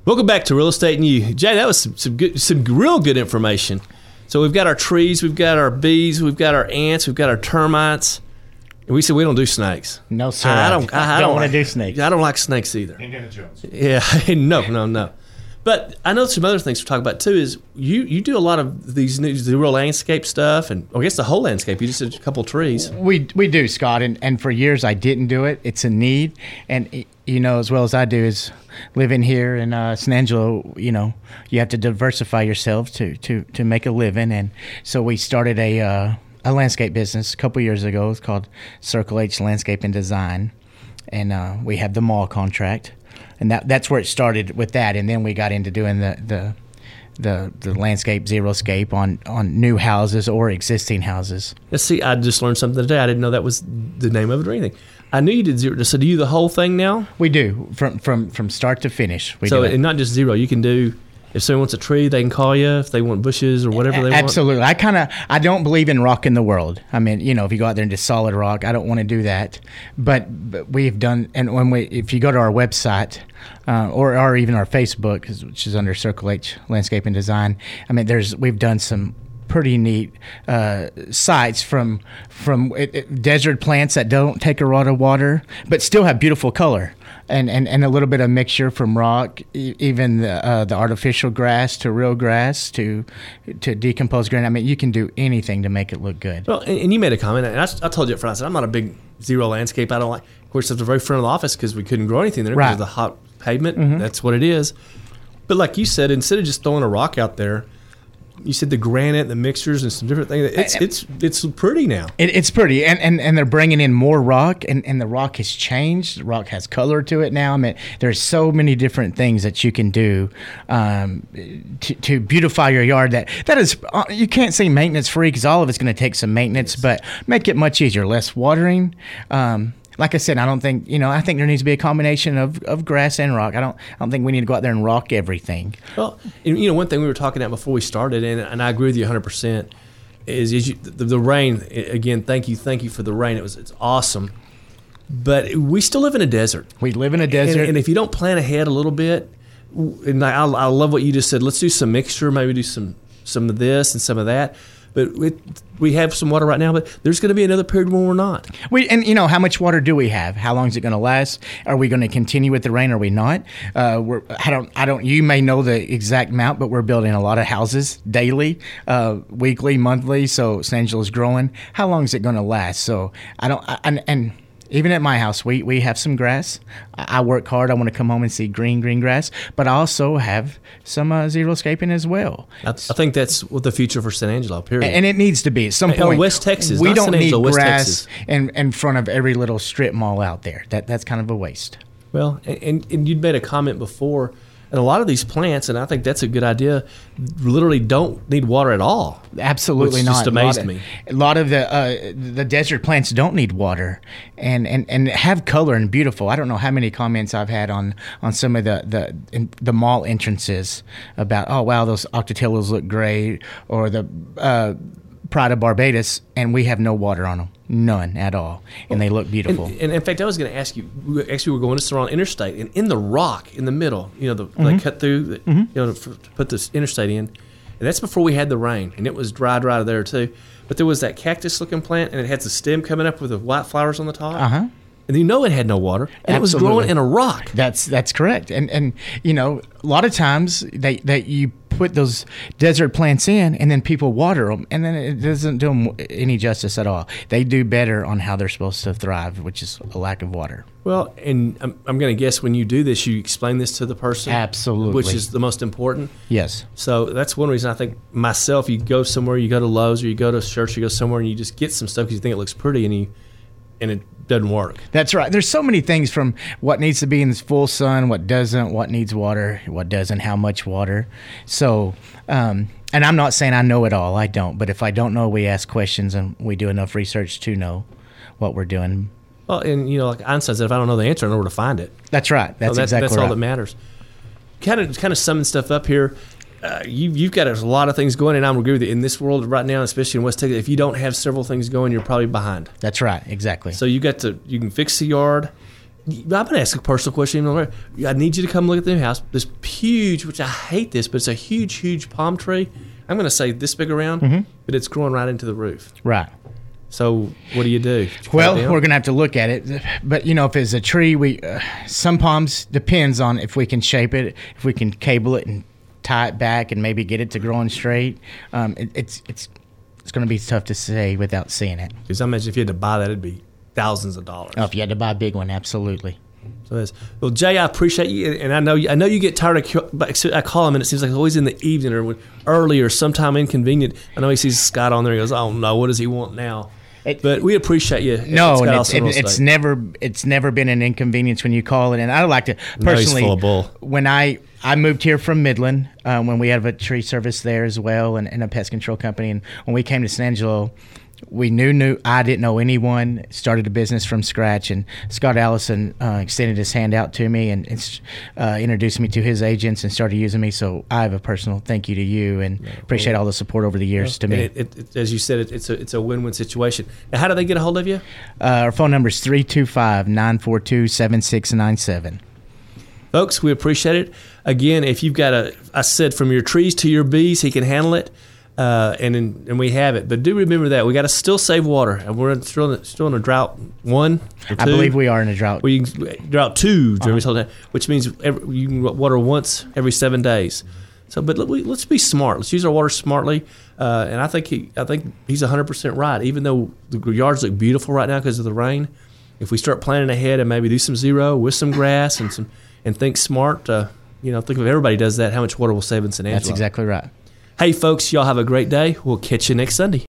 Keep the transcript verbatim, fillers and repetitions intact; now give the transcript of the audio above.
Welcome back to Real Estate and You. Jay, that was some, some good, some real good information. So we've got our trees, we've got our bees, we've got our ants, we've got our termites. And we said we don't do snakes. No, sir. I, I don't. I, I don't, don't want like, to do snakes. I don't like snakes either. Indiana Jones. Yeah, no, no, no. But I know some other things to talk about too. Is you you do a lot of these new zero landscape stuff, and I guess the whole landscape. You just did a couple of trees. We we do, Scott, and, and for years I didn't do it. It's a need, and you know as well as I do is living here in uh, San Angelo. You know, you have to diversify yourself to to to make a living, and so we started a uh, a landscape business a couple years ago. It's called Circle H Landscape and Design, and uh, we have the mall contract. And that that's where it started with that, and then we got into doing the the the, the landscape xeriscape on, on new houses or existing houses. Let's see, I just learned something today. I didn't know that was the name of it or anything. I knew you did zero. So do you the whole thing now? We do from from from start to finish. We so do it. And not just zero. You can do. If someone wants a tree, they can call you. If they want bushes or whatever they want. Absolutely. I kind of, I don't believe in rocking the world. I mean, you know, if you go out there and just solid rock, I don't want to do that. But, but we've done, and when we, if you go to our website uh, or, or even our Facebook, which is under Circle H Landscape and Design, I mean, there's, we've done some pretty neat uh, sites from from it, it, desert plants that don't take a lot of water, but still have beautiful color. And, and, and a little bit of mixture from rock, e- even the, uh, the artificial grass to real grass to to decomposed grain. I mean, you can do anything to make it look good. Well, and, and you made a comment, and I, I told you up front, I said, I'm not a big zero landscape. I don't like, of course, it's the very front of the office because we couldn't grow anything there Right. because of the hot pavement. Mm-hmm. That's what it is. But like you said, instead of just throwing a rock out there, you said the granite, the mixtures, and some different things. It's it's it's pretty now. It, it's pretty, and, and and they're bringing in more rock, and, and the rock has changed. The rock has color to it now. I mean, there's so many different things that you can do um, to, to beautify your yard. That that is, uh, you can't say maintenance free because all of it's going to take some maintenance, but make it much easier, less watering. Um, Like I said, I don't think, you know, I think there needs to be a combination of, of grass and rock. I don't I don't think we need to go out there and rock everything. Well, you know, one thing we were talking about before we started, and, and I agree with you one hundred percent, is, is you, the, the rain. Again, thank you, thank you for the rain. It was it's awesome. But we still live in a desert. We live in a desert. And, and if you don't plan ahead a little bit, and I, I love what you just said, let's do some mixture, maybe do some, some of this and some of that. But it, we have some water right now, but there's going to be another period when we're not. We and you know how much water do we have? How long is it going to last? Are we going to continue with the rain? Or are we not? Uh, we're I don't I don't. You may know the exact amount, but we're building a lot of houses daily, uh, weekly, monthly. So San Angelo's growing. How long is it going to last? So I don't. I, and and even at my house, we, we have some grass. I work hard. I want to come home and see green, green grass. But I also have some uh, xeriscaping as well. I, I think that's what the future for San Angelo, period. And it needs to be. At some And point, West Texas, we not don't San need Angelo, West grass Texas. in, in front of every little strip mall out there. That That's kind of a waste. Well, and, and you'd made a comment before, and a lot of these plants, and I think that's a good idea, literally don't need water at all. Absolutely which not. just amazed a lot me. Of, a lot of the uh, the desert plants don't need water, and, and, and have color and beautiful. I don't know how many comments I've had on, on some of the the in, the mall entrances about, oh wow, those octatellas look great, or the uh, Pride of Barbados, and we have no water on them, none at all, and they look beautiful. And, and in fact, I was going to ask you. we- Actually, we're going to Serrano Interstate, and in the rock in the middle, you know, the Mm-hmm. they cut through, the, you know, to, to put this interstate in, and that's before we had the rain, and it was dry, dry there too. But there was that cactus-looking plant, and it had the stem coming up with the white flowers on the top. Uh huh. And you know it had no water, and it was Absolutely. growing in a rock. That's that's correct. And and you know, a lot of times they that you put those desert plants in, and then people water them, and then it doesn't do them any justice at all. They do better on how they're supposed to thrive, which is a lack of water. Well, and I'm, I'm going to guess when you do this, you explain this to the person. Absolutely. Which is the most important. Yes. So that's one reason I think myself, you go somewhere, you go to Lowe's or you go to church, you go somewhere and you just get some stuff because you think it looks pretty and you and it doesn't work. That's right. There's so many things from what needs to be in the full sun, what doesn't, what needs water, what doesn't, how much water. So, um, and I'm not saying I know it all. I don't. But if I don't know, we ask questions and we do enough research to know what we're doing. Well, and you know, like Einstein said, if I don't know the answer, I know where to find it. That's right. That's So that's, exactly that's right. all that matters. Kind of, kind of summing stuff up here. Uh, you, you've got a lot of things going, and I'm agree with you. In this world right now, especially in West Texas, if you don't have several things going, you're probably behind. That's right. Exactly. So you got to, you can fix the yard, I'm going to ask a personal question. I need you to come look at the new house. This huge, which I hate this, but it's a huge, huge palm tree. I'm going to say this big around, mm-hmm. but it's growing right into the roof. Right. So what do you do? You well, we're going to have to look at it. But, you know, if it's a tree, we uh, some palms depends on if we can shape it, if we can cable it and tie it back and maybe get it to growing straight. Um, it, it's it's it's going to be tough to say without seeing it. Because I imagine if you had to buy that, it'd be thousands of dollars. Oh, if you had to buy a big one, absolutely. So that's, well, Jay, I appreciate you, and I know I know you get tired of. I call him, and it seems like it's always in the evening or early or sometime inconvenient. I know he sees Scott on there. He goes, "Oh no, what does he want now?" It, but we appreciate you. No, and it's, it, it's never it's never been an inconvenience when you call it. And I like to personally, no, he's full of bull. when I I moved here from Midland, um, when we have a tree service there as well, and, and a pest control company, and when we came to San Angelo. We knew, knew I didn't know anyone, started a business from scratch, and Scott Allison uh, extended his hand out to me and, and uh, introduced me to his agents and started using me. So I have a personal thank you to you and yeah, appreciate well, all the support over the years well, to me. It, it, it, as you said, it, it's, a, it's a win-win situation. Now, how do they get a hold of you? Uh, our phone number is three two five, nine four two, seven six nine seven. Folks, we appreciate it. Again, if you've got a, I said from your trees to your bees, he can handle it. Uh, and in, and we have it, but do remember that we got to still save water, and we're still in, still in a drought one or two. I believe we are in a drought. We drought two, uh-huh. which means every, you can water once every seven days. So, but let, we, let's be smart. Let's use our water smartly. Uh, and I think he, I think he's a hundred percent right. Even though the yards look beautiful right now because of the rain, if we start planning ahead and maybe do some zero with some grass and some and think smart, uh, you know, think if everybody does that, how much water we'll save in San Angelo. That's exactly right. Hey, folks, y'all have a great day. We'll catch you next Sunday.